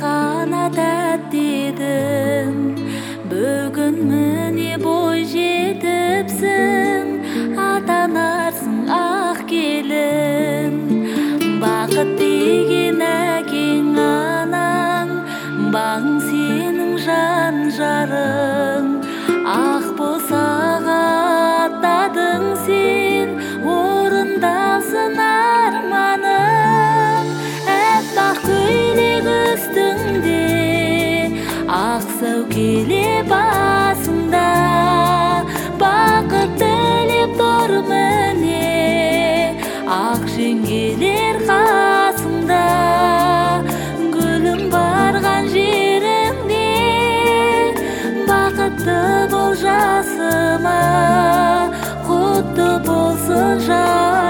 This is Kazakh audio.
ғана тәттедің, бүгін міне бой жетіпсің, атанарсың ақ келін. Бақыт деген әкең анаң, бағың сенің жан жарың. Ақ босаға аттадың сен, орындалсын арманың. Әппақ көйлек үстіңде, ақ сәукеле басыңда, бақыт тілеп тұр міне, ақ жеңгелер қасыңда. Гүлім барған жеріңде, бақытты бол жасыма, құтты болсын